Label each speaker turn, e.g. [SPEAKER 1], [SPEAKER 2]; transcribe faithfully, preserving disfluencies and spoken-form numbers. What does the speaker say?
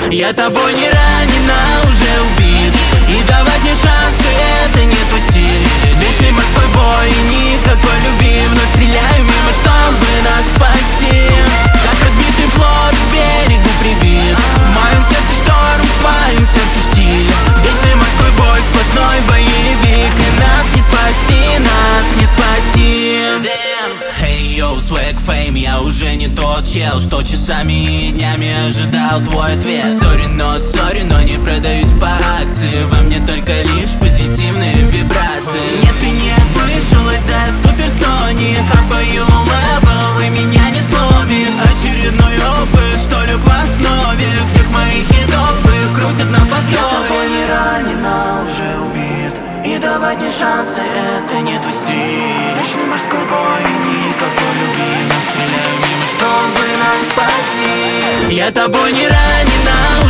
[SPEAKER 1] Я тобой не ранена, уже убит. И давать мне шансы — это не твой стиль. Вечный морской бой, никакой любви. Вновь стреляю мимо, чтобы нас спасти. Как разбитый флот к берегу прибит. В моем сердце шторм, в твоем сердце штиль. Вечный морской бой, сплошной боевик. И нас не спасти, нас не спасти. Hey yo, swag fame, я уже не тот чел, что часами и днями ожидал твой ответ. Sorry, not sorry, но не продаюсь по акции. Во мне только лишь позитивные вибрации. Нет, ты не слышалась, да я суперсоник. Капаю левел и меня не словит. Очередной опыт, что лег в основе всех моих хитов, их крутят на повторе. Я тобой не ранена, уже убит. И давать мне шансы — это не твой стиль. Вечный морской бой, никакой любви. Но стреляю мимо, чтобы нас спасти. Я тобой не ранена,